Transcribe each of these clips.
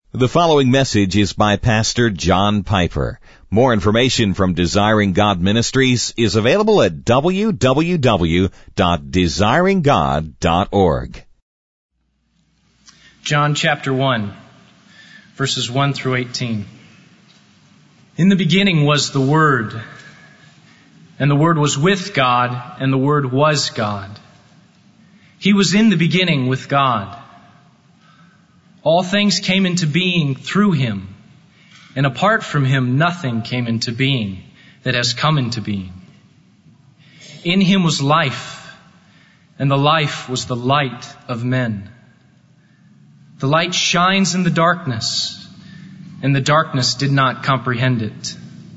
The following message is by Pastor John Piper. More information from Desiring God Ministries is available at www.desiringgod.org. John chapter 1, verses 1 through 18. In the beginning was the Word, and the Word was with God, and the Word was God. He was in the beginning with God. All things came into being through Him, and apart from Him nothing came into being that has come into being. In Him was life, and the life was the light of men. The light shines in the darkness, and the darkness did not comprehend it.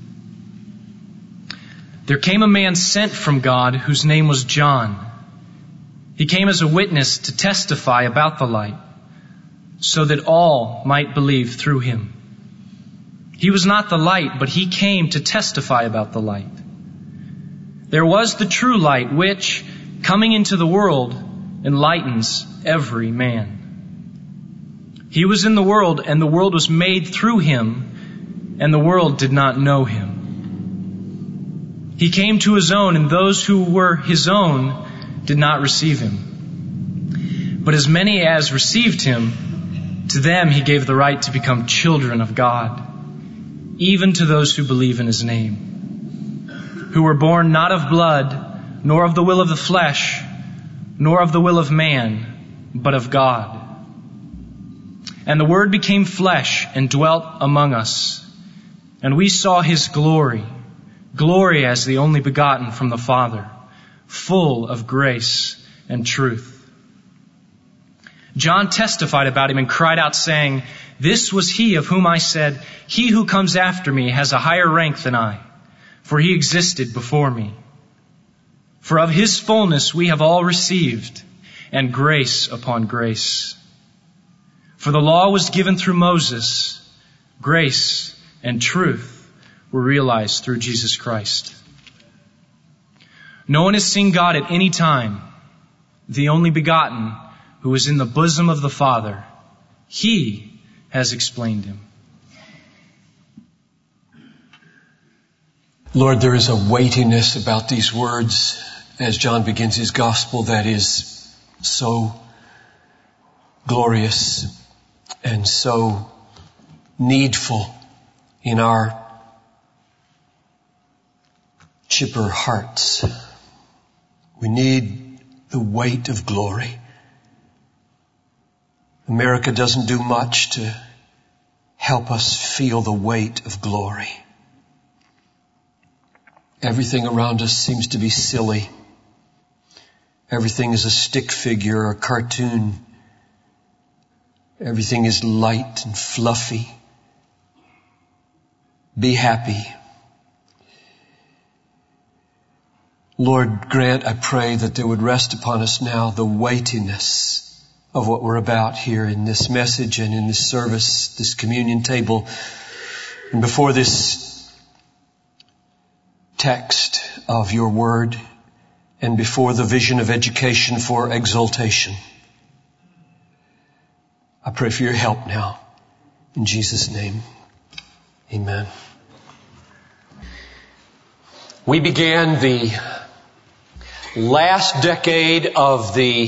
There came a man sent from God whose name was John. He came as a witness to testify about the light, so that all might believe through him. He was not the light, but he came to testify about the light. There was the true light, which, coming into the world, enlightens every man. He was in the world, and the world was made through him, and the world did not know him. He came to his own, and those who were his own did not receive him. But as many as received him, to them He gave the right to become children of God, even to those who believe in His name, who were born not of blood, nor of the will of the flesh, nor of the will of man, but of God. And the Word became flesh and dwelt among us, and we saw His glory, glory as the only begotten from the Father, full of grace and truth. John testified about Him and cried out, saying, "This was He of whom I said, 'He who comes after me has a higher rank than I, for He existed before me.' For of His fullness we have all received, and grace upon grace. For the law was given through Moses, grace and truth were realized through Jesus Christ. No one has seen God at any time, the only begotten, who is in the bosom of the Father. He has explained Him." Lord, there is a weightiness about these words as John begins his gospel that is so glorious and so needful in our chipper hearts. We need the weight of glory. America doesn't do much to help us feel the weight of glory. Everything around us seems to be silly. Everything is a stick figure or a cartoon. Everything is light and fluffy. Be happy. Lord, grant, I pray, that there would rest upon us now the weightiness of what we're about here in this message and in this service, this communion table, and before this text of your word, and before the vision of education for exaltation. I pray for your help now. In Jesus' name, amen. We began the last decade of the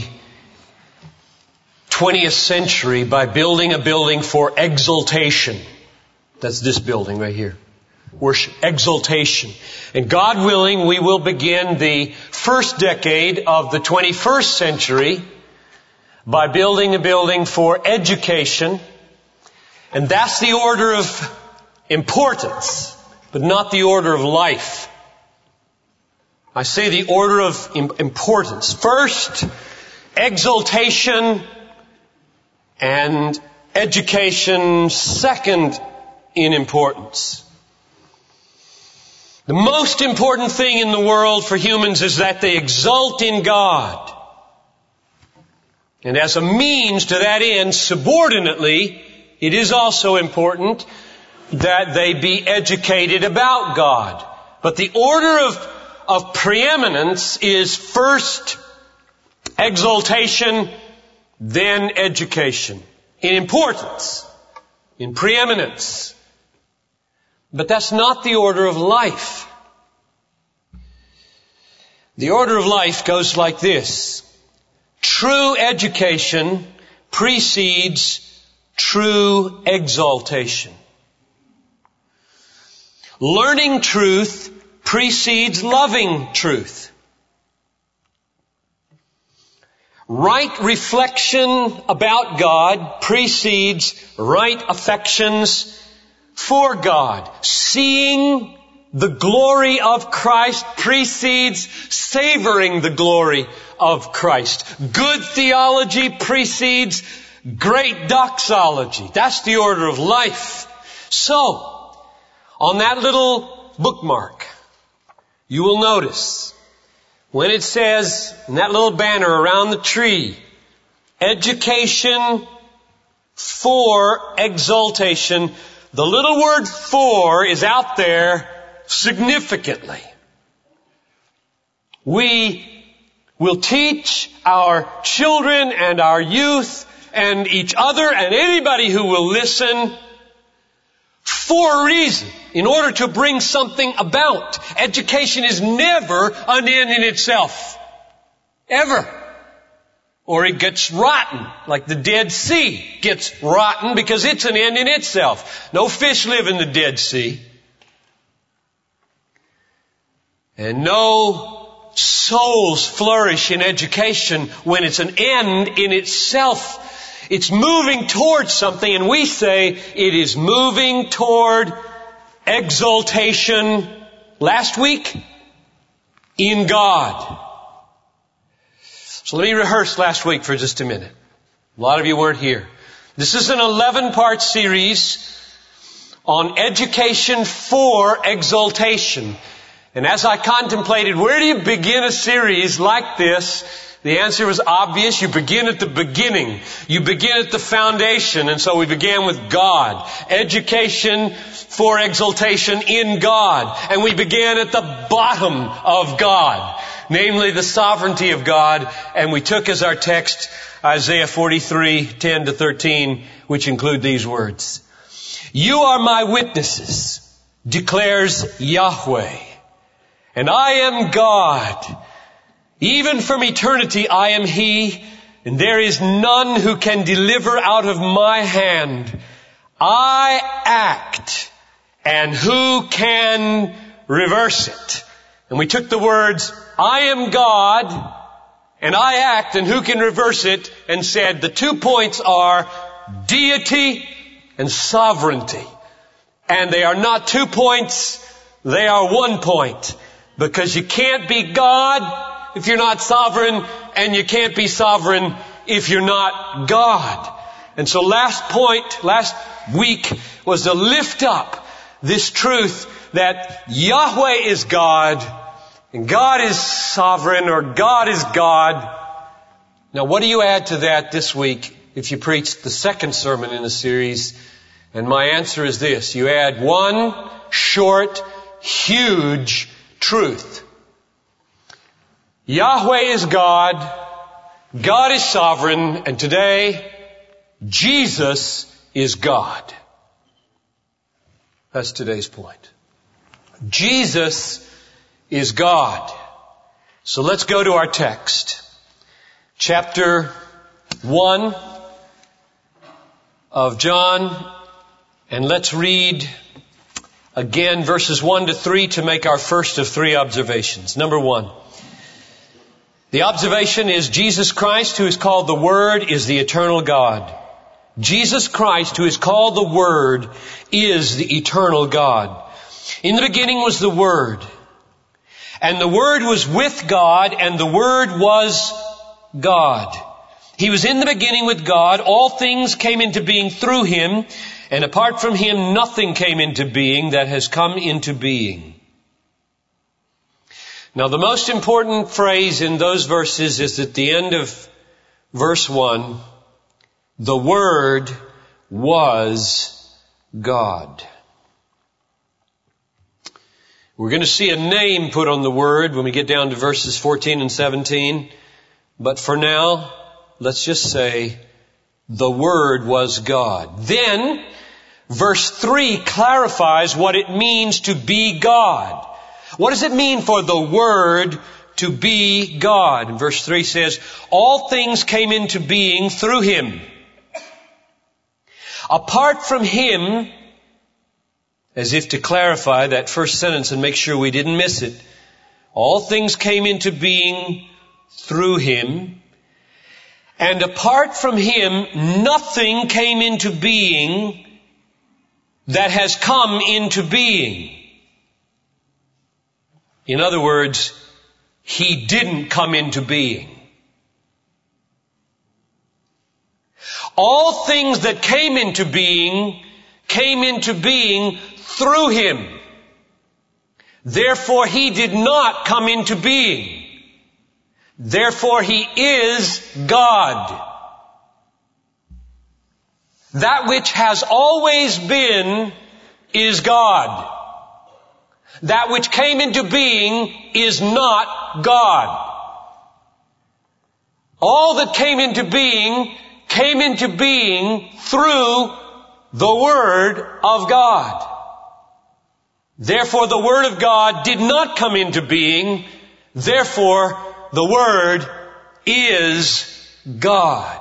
20th century by building a building for exaltation. That's this building right here. Worship, exaltation. And God willing, we will begin the first decade of the 21st century by building a building for education. And that's the order of importance, but not the order of life. I say the order of importance. First, exaltation, and education second in importance. The most important thing in the world for humans is that they exult in God. And as a means to that end, subordinately, it is also important that they be educated about God. But the order of preeminence is first exaltation, then education. In importance. in preeminence. But that's not the order of life. The order of life goes like this. True education precedes true exaltation. Learning truth precedes loving truth. Right reflection about God precedes right affections for God. Seeing the glory of Christ precedes savoring the glory of Christ. Good theology precedes great doxology. That's the order of life. So, on that little bookmark, you will notice when it says in that little banner around the tree, education for exaltation, the little word for is out there significantly. We will teach our children and our youth and each other and anybody who will listen for a reason, in order to bring something about. Education is never an end in itself. Ever. Or it gets rotten, like the Dead Sea gets rotten because it's an end in itself. No fish live in the Dead Sea. And no souls flourish in education when it's an end in itself. It's moving towards something, and we say it is moving toward exaltation. Last week, in God. So let me rehearse last week for just a minute. A lot of you weren't here. This is an 11-part series on education for exaltation. And as I contemplated, where do you begin a series like this? The answer was obvious. You begin at the beginning. You begin at the foundation. And so we began with God. Education for exaltation in God. And we began at the bottom of God, namely the sovereignty of God. And we took as our text Isaiah 43:10-13, which include these words. You are my witnesses, declares Yahweh, and I am God. Even from eternity I am He, and there is none who can deliver out of my hand. I act, and who can reverse it? And we took the words, I am God, and I act, and who can reverse it? And said the 2 points are deity and sovereignty. And they are not 2 points, they are 1 point. Because you can't be God if you're not sovereign, and you can't be sovereign if you're not God. And so last week was to lift up this truth that Yahweh is God, and God is sovereign, or God is God. Now what do you add to that this week if you preach the second sermon in the series? And my answer is this. You add one short, huge truth. Yahweh is God, God is sovereign, and today, Jesus is God. That's today's point. Jesus is God. So let's go to our text. Chapter 1 of John, and let's read again verses 1-3 to make our first of 3 observations. Number 1. The observation is Jesus Christ, who is called the Word, is the eternal God. Jesus Christ, who is called the Word, is the eternal God. In the beginning was the Word. And the Word was with God, and the Word was God. He was in the beginning with God. All things came into being through Him, and apart from Him nothing came into being that has come into being. Now the most important phrase in those verses is at the end of verse 1, the Word was God. We're going to see a name put on the Word when we get down to verses 14 and 17. But for now, let's just say, the Word was God. Then, Verse 3 clarifies what it means to be God. What does it mean for the Word to be God? And verse 3 says, all things came into being through Him. Apart from Him, as if to clarify that first sentence and make sure we didn't miss it, all things came into being through Him, and apart from Him, nothing came into being that has come into being. In other words, He didn't come into being. All things that came into being through Him. Therefore, He did not come into being. Therefore, He is God. That which has always been is God. That which came into being is not God. All that came into being through the Word of God. Therefore, the Word of God did not come into being. Therefore, the Word is God.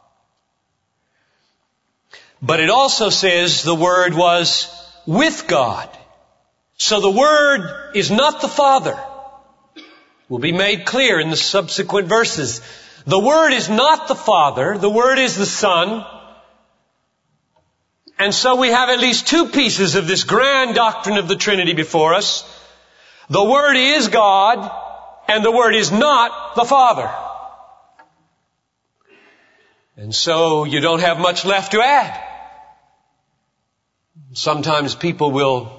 But it also says the Word was with God. So the Word is not the Father. Will be made clear in the subsequent verses. The Word is not the Father. The Word is the Son. And so we have at least two pieces of this grand doctrine of the Trinity before us. The Word is God, and the Word is not the Father. And so you don't have much left to add. Sometimes people will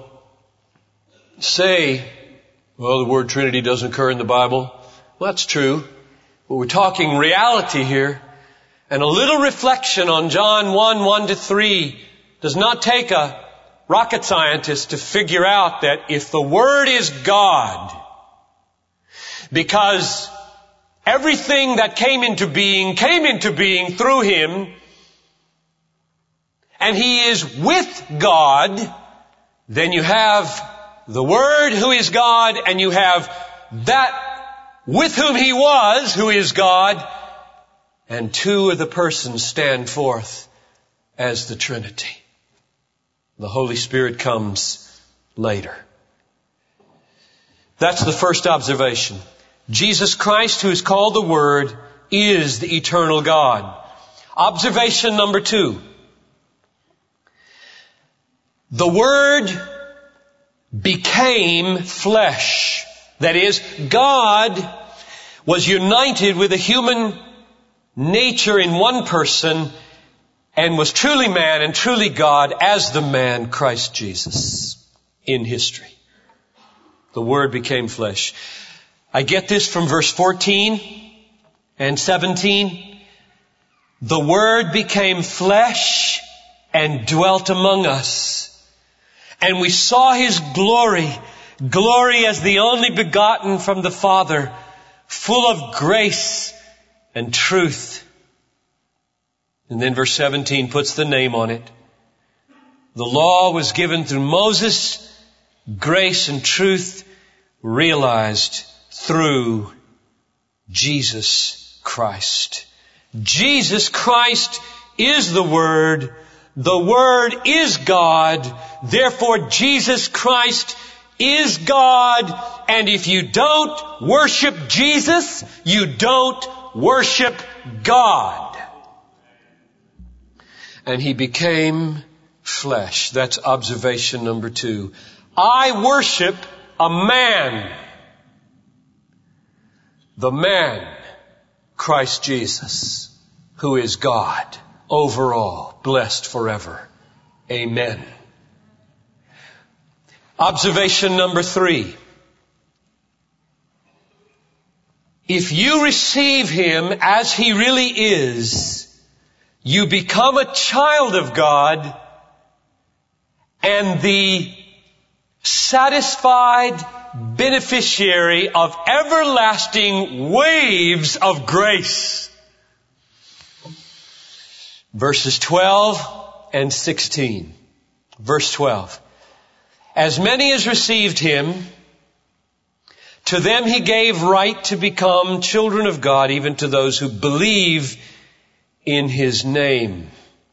say, well, the word Trinity doesn't occur in the Bible. Well, that's true. But we're talking reality here. And a little reflection on John 1:1-3 does not take a rocket scientist to figure out that if the Word is God, because everything that came into being through Him, and He is with God, then you have the Word who is God, and you have that with whom He was, who is God, and two of the persons stand forth as the Trinity. The Holy Spirit comes later. That's the first observation. Jesus Christ, who is called the Word, is the eternal God. Observation number 2. The Word became flesh. That is, God was united with a human nature in one person and was truly man and truly God as the man Christ Jesus in history. The Word became flesh. I get this from verse 14 and 17. The Word became flesh and dwelt among us. And we saw His glory, glory as the only begotten from the Father, full of grace and truth. And then verse 17 puts the name on it. The law was given through Moses, grace and truth realized through Jesus Christ. Jesus Christ is the Word. The Word is God. Therefore, Jesus Christ is God. And if you don't worship Jesus, you don't worship God. And He became flesh. That's observation number 2. I worship a man. The man, Christ Jesus, who is God over all, blessed forever. Amen. Observation number 3. If you receive Him as He really is, you become a child of God and the satisfied beneficiary of everlasting waves of grace. Verses 12 and 16. Verse 12. As many as received him, to them he gave right to become children of God, even to those who believe in his name.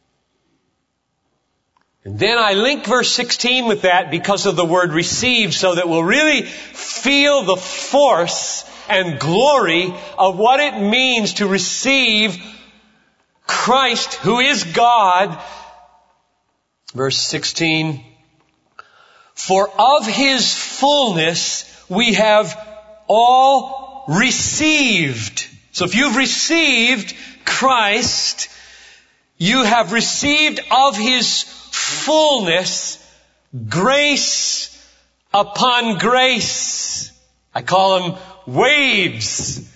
And then I link verse 16 with that because of the word received, so that we'll really feel the force and glory of what it means to receive Christ, who is God. Verse 16, for of his fullness we have all received. So if you've received Christ, you have received of his fullness grace upon grace. I call them waves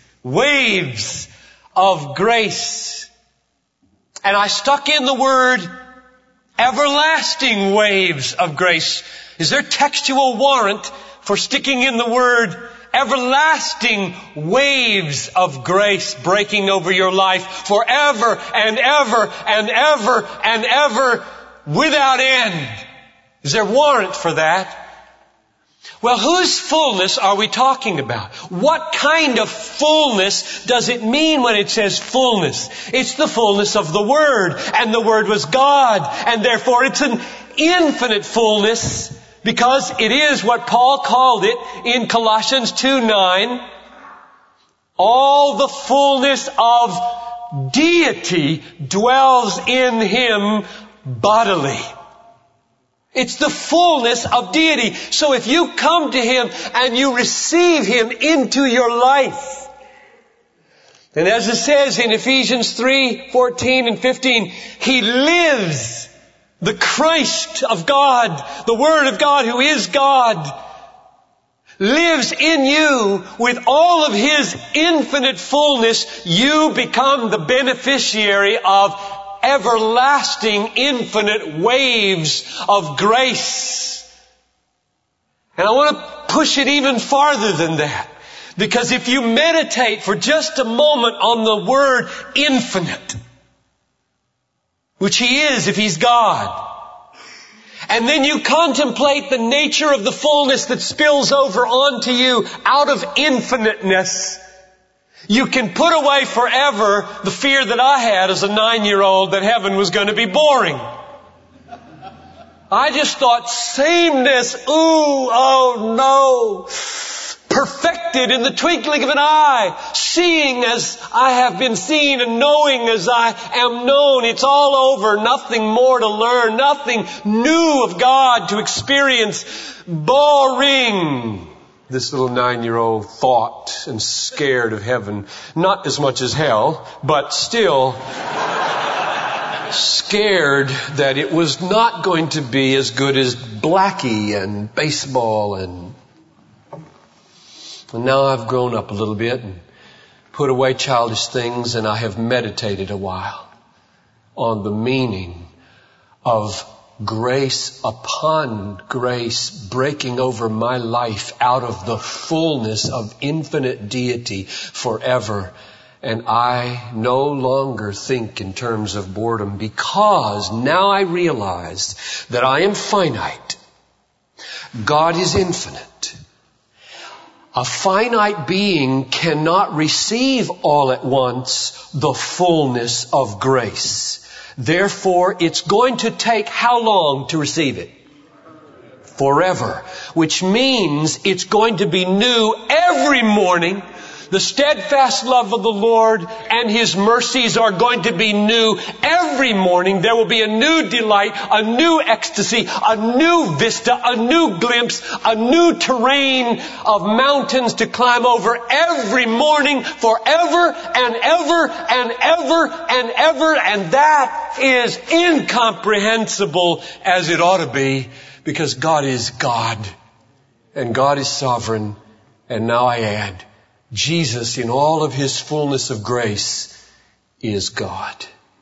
of grace. And I stuck in the word everlasting waves of grace. Is there textual warrant for sticking in the word everlasting waves of grace breaking over your life forever and ever and ever and ever without end? Is there warrant for that? Well, whose fullness are we talking about? What kind of fullness does it mean when it says fullness? It's the fullness of the Word, and the Word was God, and therefore it's an infinite fullness, because it is what Paul called it in Colossians 2:9. All the fullness of deity dwells in him bodily. It's the fullness of deity. So if you come to him and you receive him into your life, and as it says in Ephesians 3:14 and 15, he lives, the Christ of God, the Word of God who is God, lives in you with all of his infinite fullness. You become the beneficiary of everlasting, infinite waves of grace. And I want to push it even farther than that. Because if you meditate for just a moment on the word infinite, which he is if he's God, and then you contemplate the nature of the fullness that spills over onto you out of infiniteness, you can put away forever the fear that I had as a 9-year-old that heaven was going to be boring. I just thought sameness, oh no, perfected in the twinkling of an eye, seeing as I have been seen and knowing as I am known. It's all over, nothing more to learn, nothing new of God to experience. Boring. This little 9-year-old thought and scared of heaven. Not as much as hell, but still scared that it was not going to be as good as Blackie and baseball. And now I've grown up a little bit and put away childish things, and I have meditated a while on the meaning of grace upon grace breaking over my life out of the fullness of infinite deity forever. And I no longer think in terms of boredom, because now I realize that I am finite. God is infinite. A finite being cannot receive all at once the fullness of grace. Therefore, it's going to take how long to receive it? Forever. Which means it's going to be new every morning. The steadfast love of the Lord and his mercies are going to be new every morning. There will be a new delight, a new ecstasy, a new vista, a new glimpse, a new terrain of mountains to climb over every morning forever and ever and ever and ever. And that is incomprehensible, as it ought to be, because God is God and God is sovereign. And now I add, Jesus, in all of his fullness of grace, is God.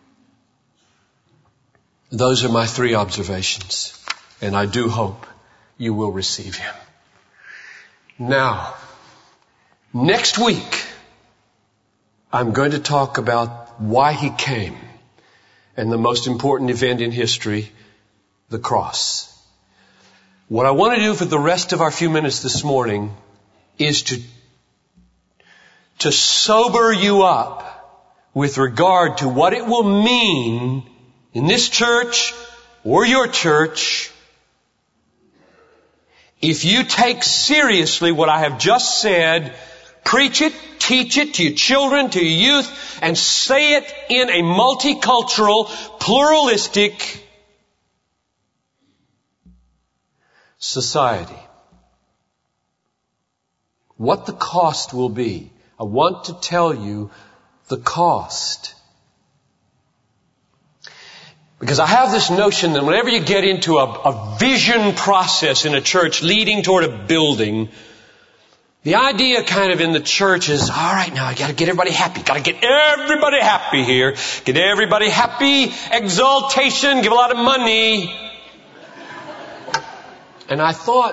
Those are my 3 observations, and I do hope you will receive him. Now, next week, I'm going to talk about why he came, and the most important event in history, the cross. What I want to do for the rest of our few minutes this morning is to sober you up with regard to what it will mean in this church or your church if you take seriously what I have just said, preach it, teach it to your children, to your youth, and say it in a multicultural, pluralistic society. What the cost will be. I want to tell you the cost. Because I have this notion that whenever you get into a vision process in a church leading toward a building, the idea kind of in the church is, all right, now I got to get everybody happy. Got to get everybody happy here. Get everybody happy. Exaltation. Give a lot of money. And I thought,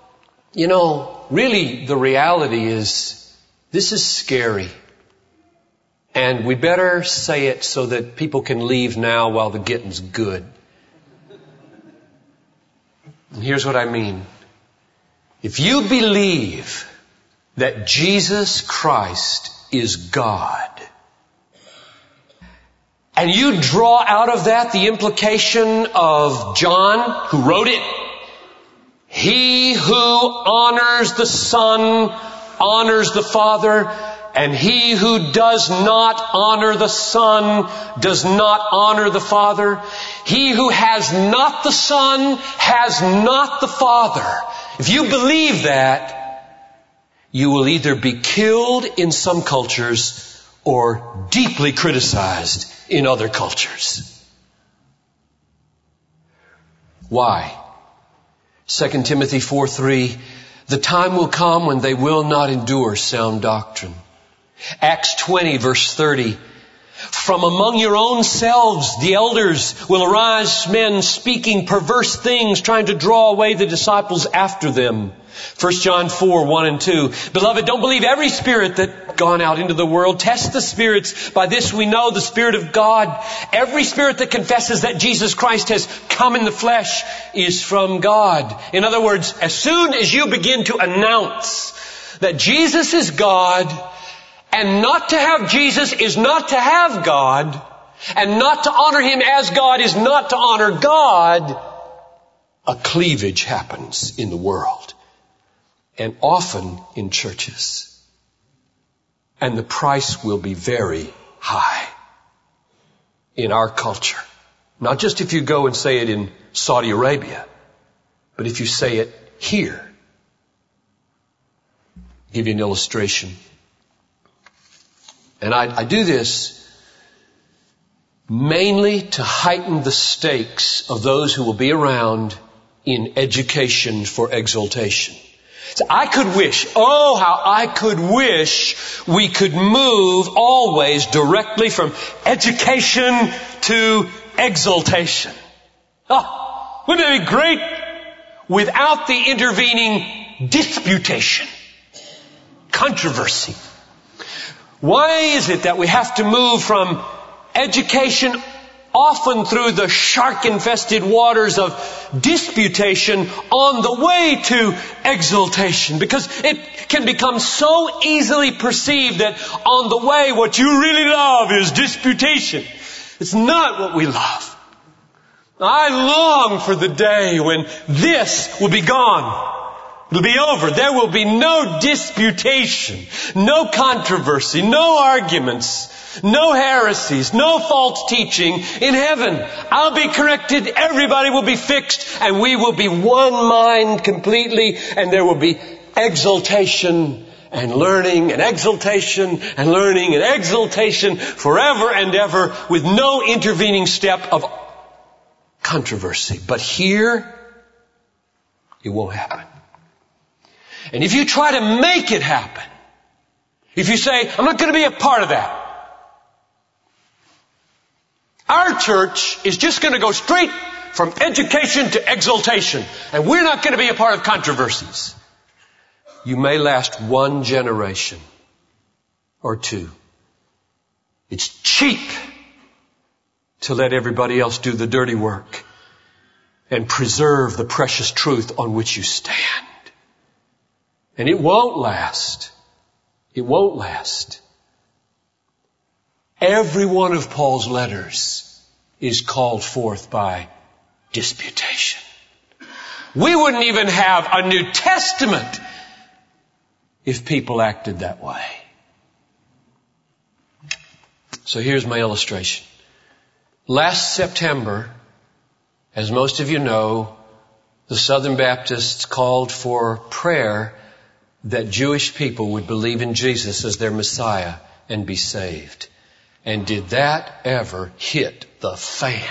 really the reality is this is scary. And we better say it so that people can leave now while the getting's good. And here's what I mean. If you believe that Jesus Christ is God, and you draw out of that the implication of John, who wrote it, he who honors the Son honors the Father, and he who does not honor the Son does not honor the Father. He who has not the Son has not the Father. If you believe that, you will either be killed in some cultures or deeply criticized in other cultures. Why? 2 Timothy 4:3, the time will come when they will not endure sound doctrine. Acts 20 verse 30, from among your own selves the elders will arise men speaking perverse things, trying to draw away the disciples after them. 1 John 4, 1 and 2. Beloved, don't believe every spirit that gone out into the world. Test the spirits. By this we know the Spirit of God. Every spirit that confesses that Jesus Christ has come in the flesh is from God. In other words, as soon as you begin to announce that Jesus is God, and not to have Jesus is not to have God, and not to honor Him as God is not to honor God, a cleavage happens in the world. And often in churches. And the price will be very high in our culture. Not just if you go and say it in Saudi Arabia, but if you say it here. I'll give you an illustration. And I do this mainly to heighten the stakes of those who will be around in education for exaltation. So I could wish, oh how I could wish we could move always directly from education to exaltation. Oh, wouldn't it be great? Without the intervening disputation, controversy. Why is it that we have to move from education often through the shark-infested waters of disputation on the way to exaltation? Because it can become so easily perceived that on the way what you really love is disputation. It's not what we love. I long for the day when this will be gone. It'll be over. There will be no disputation, no controversy, no arguments, no heresies, no false teaching in heaven. I'll be corrected, everybody will be fixed, and we will be one mind completely, and there will be exaltation and learning and exaltation and learning and exaltation forever and ever with no intervening step of controversy. But here, it won't happen. And if you try to make it happen, if you say, I'm not going to be a part of that, our church is just going to go straight from education to exaltation, and we're not going to be a part of controversies. You may last one generation or two. It's cheap to let everybody else do the dirty work. and preserve the precious truth on which you stand. And it won't last. It won't last. Every one of Paul's letters is called forth by disputation. We wouldn't even have a New Testament if people acted that way. So here's my illustration. Last September, as most of you know, the Southern Baptists called for prayer that Jewish people would believe in Jesus as their Messiah and be saved. And did that ever hit the fan?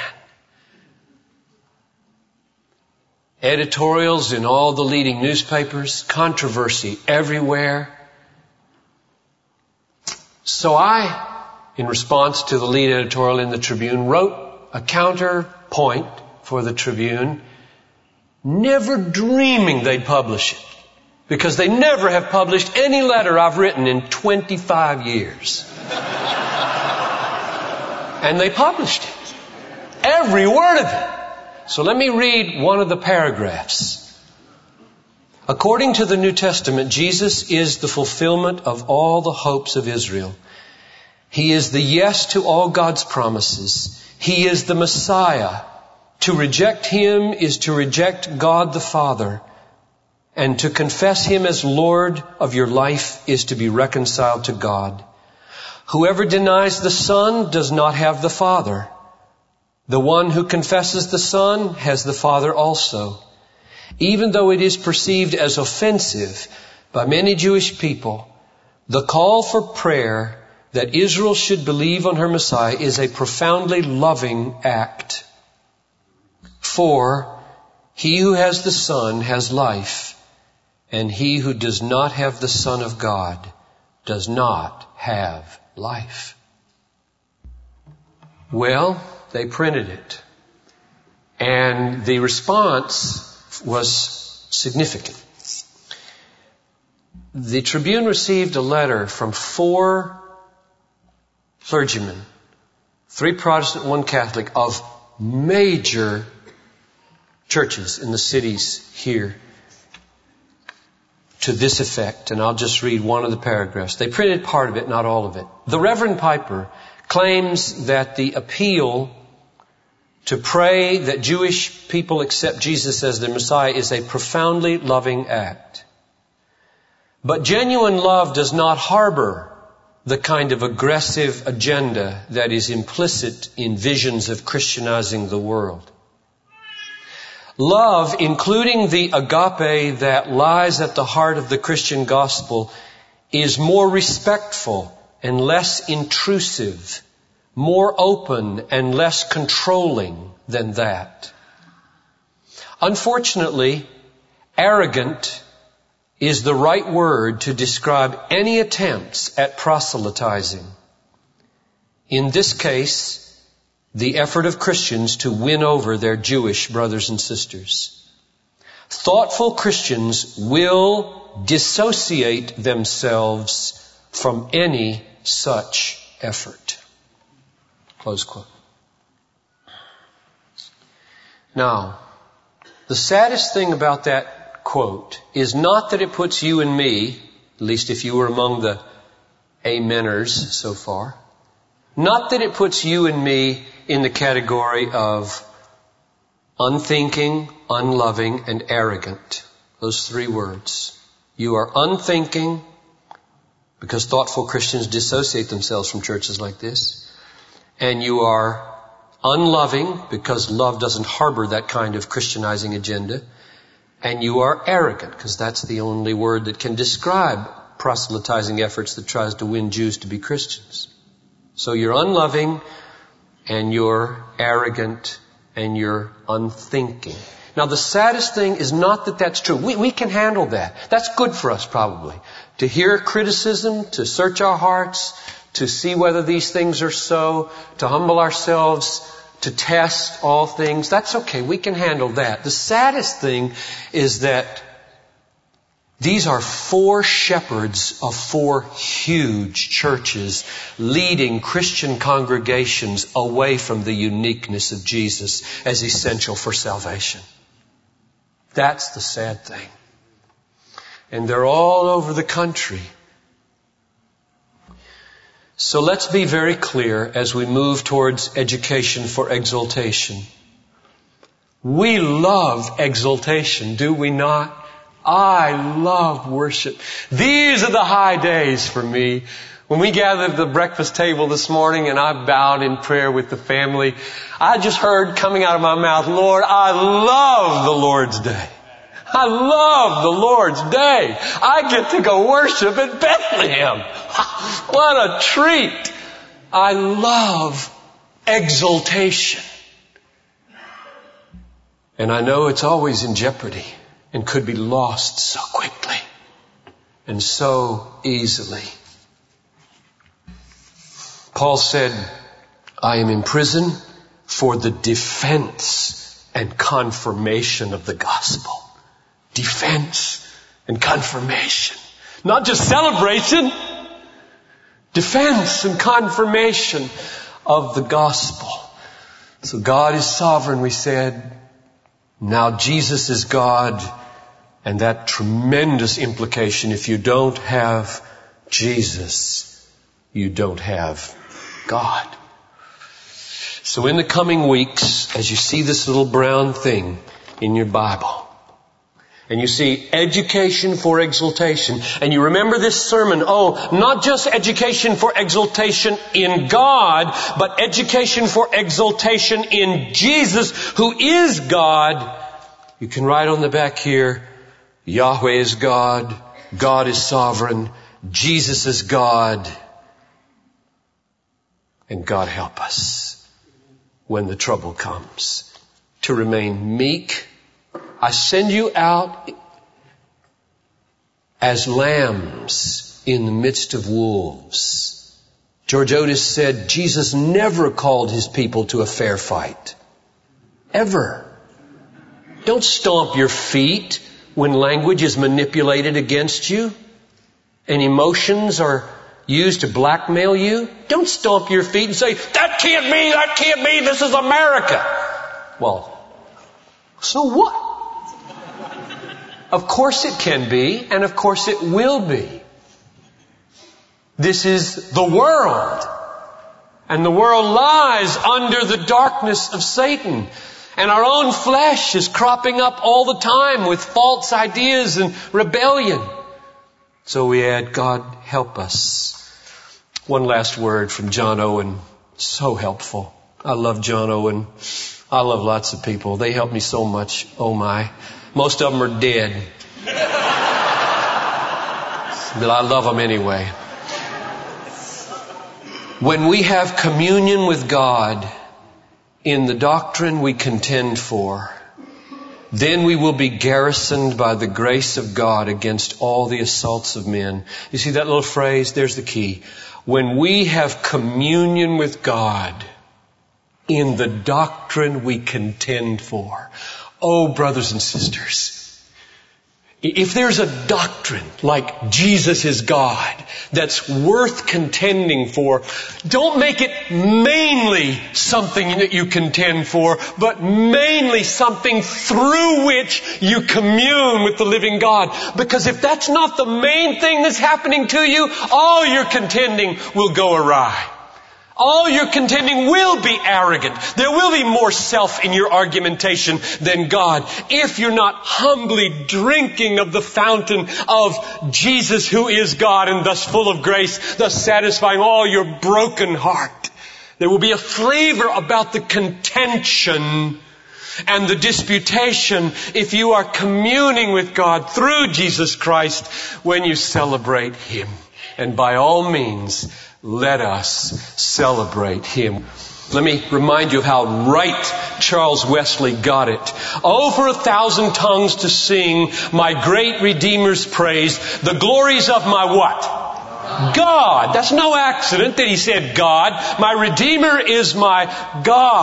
Editorials in all the leading newspapers, controversy everywhere. So I, in response to the lead editorial in the Tribune, wrote a counterpoint for the Tribune, never dreaming they'd publish it, because they never have published any letter I've written in 25 years. And they published it. Every word of it. So let me read one of the paragraphs. According to the New Testament, Jesus is the fulfillment of all the hopes of Israel. He is the yes to all God's promises. He is the Messiah. To reject Him is to reject God the Father. And to confess Him as Lord of your life is to be reconciled to God. Whoever denies the Son does not have the Father. The one who confesses the Son has the Father also. Even though it is perceived as offensive by many Jewish people, the call for prayer that Israel should believe on her Messiah is a profoundly loving act. For he who has the Son has life, and he who does not have the Son of God does not have life. Well, they printed it. And the response was significant. The Tribune received a letter from 4 clergymen, 3 Protestant, 1 Catholic, of major churches in the cities here, to this effect. And I'll just read one of the paragraphs. They printed part of it, not all of it. The Reverend Piper claims that the appeal to pray that Jewish people accept Jesus as their Messiah is a profoundly loving act. But genuine love does not harbor the kind of aggressive agenda that is implicit in visions of Christianizing the world. Love, including the agape that lies at the heart of the Christian gospel, is more respectful and less intrusive, more open and less controlling than that. Unfortunately, arrogant is the right word to describe any attempts at proselytizing. In this case, the effort of Christians to win over their Jewish brothers and sisters. Thoughtful Christians will dissociate themselves from any such effort. Close quote. Now, the saddest thing about that quote is not that it puts you and me, at least if you were among the ameners so far, not that it puts you and me in the category of unthinking, unloving, and arrogant. Those 3 words. You are unthinking because thoughtful Christians dissociate themselves from churches like this. And you are unloving because love doesn't harbor that kind of Christianizing agenda. And you are arrogant because that's the only word that can describe proselytizing efforts that tries to win Jews to be Christians. So you're unloving, and you're arrogant, and you're unthinking. Now, the saddest thing is not that that's true. We can handle that. That's good for us, probably. To hear criticism, to search our hearts, to see whether these things are so, to humble ourselves, to test all things. That's okay. We can handle that. The saddest thing is that These are 4 shepherds of 4 huge churches leading Christian congregations away from the uniqueness of Jesus as essential for salvation. That's the sad thing. And they're all over the country. So let's be very clear as we move towards education for exaltation. We love exaltation, do we not? I love worship. These are the high days for me. When we gathered at the breakfast table this morning and I bowed in prayer with the family, I just heard coming out of my mouth, Lord, I love the Lord's Day. I love the Lord's Day. I get to go worship at Bethlehem. What a treat. I love exaltation. And I know it's always in jeopardy and could be lost so quickly and so easily. Paul said, I am in prison for the defense and confirmation of the gospel. Defense and confirmation. Not just celebration. Defense and confirmation of the gospel. So God is sovereign, we said. Now Jesus is God. And that tremendous implication, if you don't have Jesus, you don't have God. So in the coming weeks, as you see this little brown thing in your Bible, and you see education for exaltation, and you remember this sermon, not just education for exaltation in God, but education for exaltation in Jesus, who is God. You can write on the back here, Yahweh is God, God is sovereign, Jesus is God, and God help us when the trouble comes to remain meek. I send you out as lambs in the midst of wolves. George Otis said, Jesus never called his people to a fair fight. Ever. Don't stomp your feet when language is manipulated against you and emotions are used to blackmail you. Don't stomp your feet and say, that can't be, this is America. Well, so what? Of course it can be, and of course it will be. This is the world. And the world lies under the darkness of Satan. And our own flesh is cropping up all the time with false ideas and rebellion. So we add, God help us. One last word from John Owen. So helpful. I love John Owen. I love lots of people. They help me so much. Oh my. Most of them are dead. But I love them anyway. When we have communion with God in the doctrine we contend for, then we will be garrisoned by the grace of God against all the assaults of men. You see that little phrase? There's the key. When we have communion with God in the doctrine we contend for. Oh, brothers and sisters, if there's a doctrine like Jesus is God that's worth contending for, don't make it mainly something that you contend for, but mainly something through which you commune with the living God. Because if that's not the main thing that's happening to you, all your contending will go awry. All your contending will be arrogant. There will be more self in your argumentation than God if you're not humbly drinking of the fountain of Jesus, who is God and thus full of grace, thus satisfying all your broken heart. There will be a flavor about the contention and the disputation if you are communing with God through Jesus Christ when you celebrate Him. And by all means, let us celebrate Him. Let me remind you of how right Charles Wesley got it. Oh, for 1,000 tongues to sing my great Redeemer's praise, the glories of my what? God. That's no accident that he said God. My Redeemer is my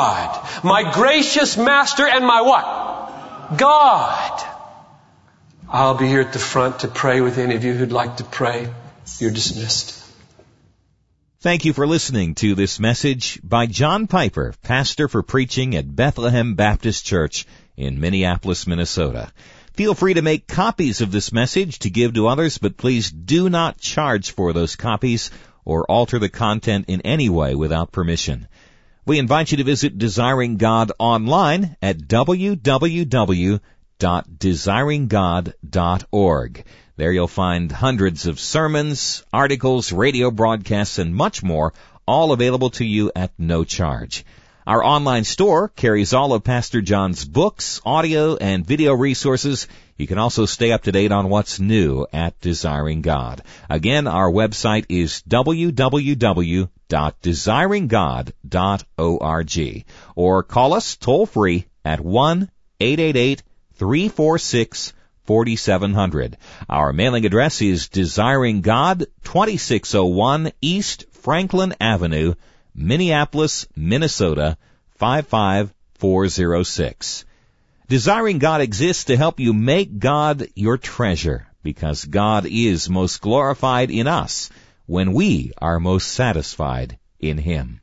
God. My gracious Master and my what? God. I'll be here at the front to pray with any of you who'd like to pray. You're dismissed. Thank you for listening to this message by John Piper, pastor for preaching at Bethlehem Baptist Church in Minneapolis, Minnesota. Feel free to make copies of this message to give to others, but please do not charge for those copies or alter the content in any way without permission. We invite you to visit Desiring God online at www.desiringgod.org. There you'll find hundreds of sermons, articles, radio broadcasts, and much more, all available to you at no charge. Our online store carries all of Pastor John's books, audio, and video resources. You can also stay up to date on what's new at Desiring God. Again, our website is www.desiringgod.org. Or call us toll-free at 1-888-346-4700. Our mailing address is Desiring God, 2601 East Franklin Avenue, Minneapolis, Minnesota, 55406. Desiring God exists to help you make God your treasure, because God is most glorified in us when we are most satisfied in Him.